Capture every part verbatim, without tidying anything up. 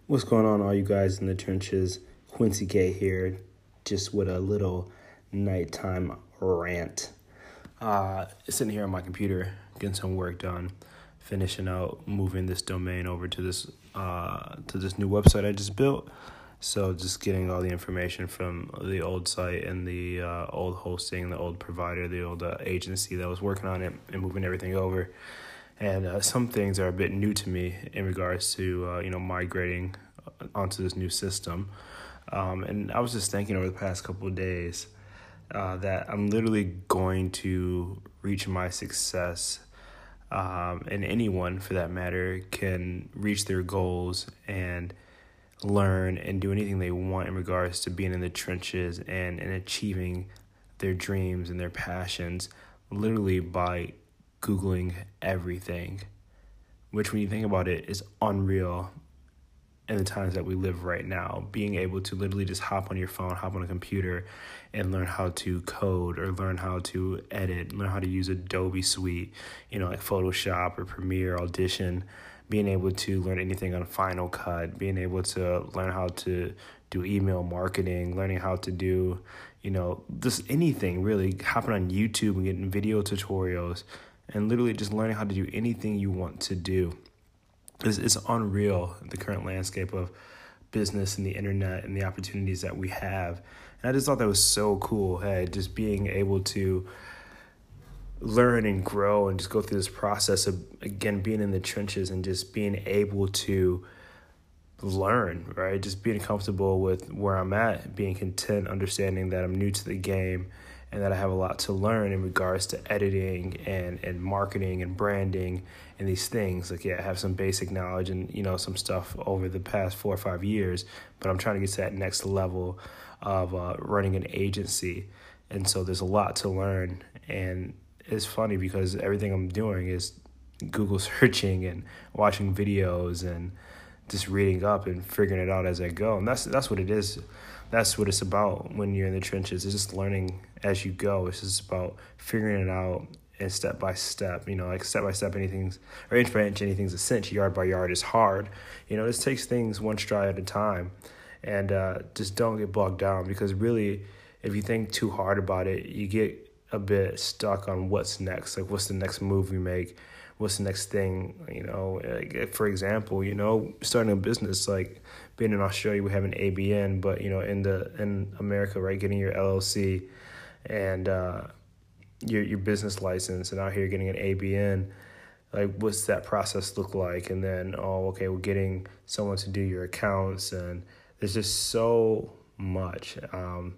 What's going on, all you guys in the trenches? Quincy K here, just with a little nighttime rant. Uh, sitting here on my computer, getting some work done, finishing out moving this domain over to this uh, to this new website I just built. So just getting all the information from the old site and the uh, old hosting, the old provider, the old uh, agency that was working on it, and moving everything over. And uh, some things are a bit new to me in regards to, uh, you know, migrating onto this new system. Um, and I was just thinking over the past couple of days uh, that I'm literally going to reach my success, um, and anyone, for that matter, can reach their goals and learn and do anything they want in regards to being in the trenches and, and achieving their dreams and their passions, literally by Googling everything, which when you think about it is unreal in the times that we live right now. Being able to literally just hop on your phone, hop on a computer and learn how to code or learn how to edit, learn how to use Adobe Suite, you know, like Photoshop or Premiere, Audition, being able to learn anything on Final Cut, being able to learn how to do email marketing, learning how to do, you know, just anything really, hopping on YouTube and getting video tutorials, and literally just learning how to do anything you want to do. It's, it's unreal, the current landscape of business and the internet and the opportunities that we have. And I just thought that was so cool, hey, just being able to learn and grow and just go through this process of, again, being in the trenches and just being able to learn, right? Just being comfortable with where I'm at, being content, understanding that I'm new to the game, and that I have a lot to learn in regards to editing and, and marketing and branding and these things. Like, yeah, I have some basic knowledge and, you know, some stuff over the past four or five years, but I'm trying to get to that next level of uh, running an agency. And so there's a lot to learn. And it's funny because everything I'm doing is Google searching and watching videos and just reading up and figuring it out as I go. And that's that's what it is. That's what it's about when you're in the trenches. It's just learning as you go. It's just about figuring it out and step by step. You know, like step by step, anything's, or inch by inch, anything's a cinch. Yard by yard is hard. You know, this takes things one stride at a time. And uh, just don't get bogged down, because really, if you think too hard about it, you get a bit stuck on what's next. Like, what's the next move we make? What's the next thing? You know, like, for example, you know, starting a business, like being in Australia, we have an A B N, but, you know, in the in America, right, getting your L L C and uh, your your business license, and out here getting an A B N, like, what's that process look like? And then, oh, okay, we're getting someone to do your accounts, and there's just so much. Um,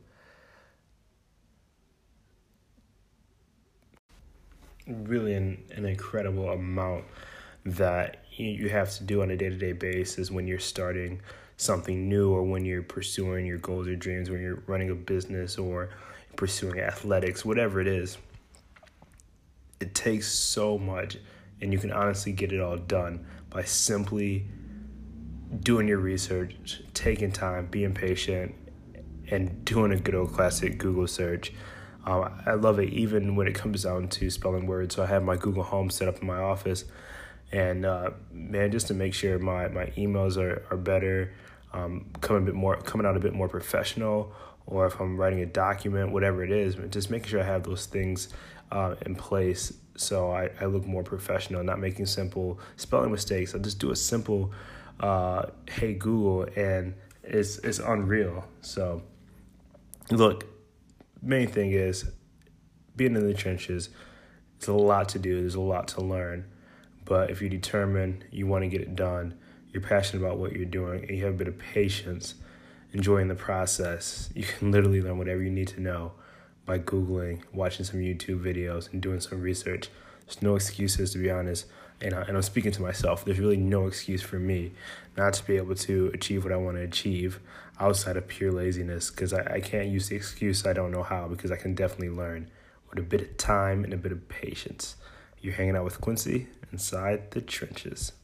really an, an incredible amount that you have to do on a day-to-day basis when you're starting something new, or when you're pursuing your goals or dreams, when you're running a business or pursuing athletics, whatever it is. It takes so much, and you can honestly get it all done by simply doing your research, taking time, being patient, and doing a good old classic Google search. Um, I love it even when it comes down to spelling words. So I have my Google Home set up in my office, and uh, man, just to make sure my, my emails are, are better, um, coming a bit more coming out a bit more professional, or if I'm writing a document, whatever it is, just making sure I have those things uh, in place so I, I look more professional, not making simple spelling mistakes. I just do a simple, uh, hey Google, and it's it's unreal. So look. Main thing is being in the trenches. It's a lot to do. There's a lot to learn. But if you're determined, you want to get it done, you're passionate about what you're doing, and you have a bit of patience, enjoying the process, you can literally learn whatever you need to know by Googling, watching some YouTube videos, and doing some research. There's no excuses, to be honest. And, I, and I'm speaking to myself. There's really no excuse for me not to be able to achieve what I want to achieve outside of pure laziness, because I, I can't use the excuse I don't know how, because I can definitely learn with a bit of time and a bit of patience. You're hanging out with Quincy inside the trenches.